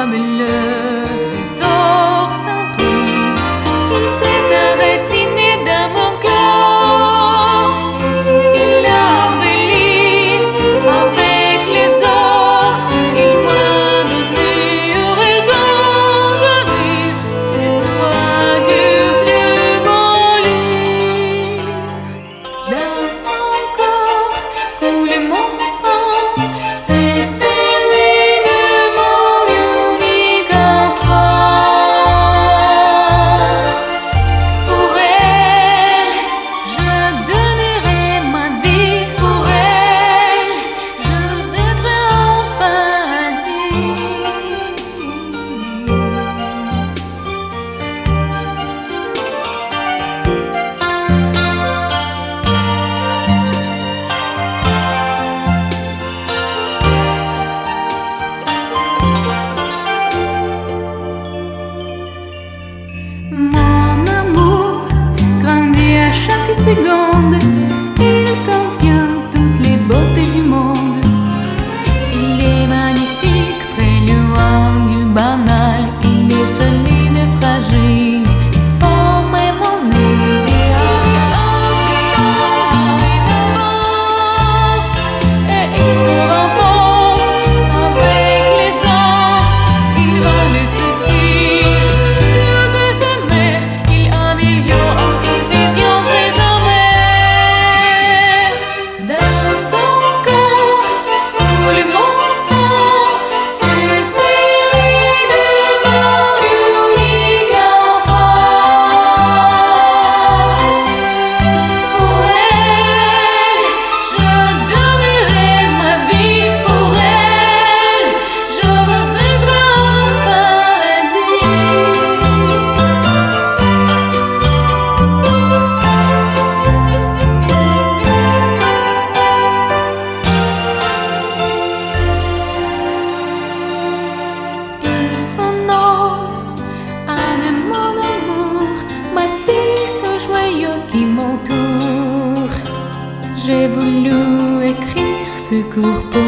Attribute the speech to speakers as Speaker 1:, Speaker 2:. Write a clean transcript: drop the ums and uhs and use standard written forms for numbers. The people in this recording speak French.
Speaker 1: comme le trésor sans prix. Il s'est enraciné dans mon cœur. Il l'a embelli avec les ors. Il m'a donné raison de vivre cette histoire du plus beau livre. Dans son corps coule mon sang. C'est celui de mon unique enfant. Pour elle, je donnerai ma vie. Pour elle, je vous aiderai en paradis. Mon amour grandit à chaque seconde. Il contient toutes les beautés du monde. Il est magnifique, très loin du banal. Il est solide et fragile. Il forme mon idéal. Et il se renforce avec les ans. Il va le souci, les éphémères. Il améliore au quotidien désormais. Dans son corps coule mon sang. C'est celui de mon unique enfant. Pour elle, je donnerai ma vie. Pour elle, je vous aiderai en paradis. Il s'en nomme Anne, mon amour, ma fille, ce joyau qui m'entoure. J'ai voulu écrire ce cours pour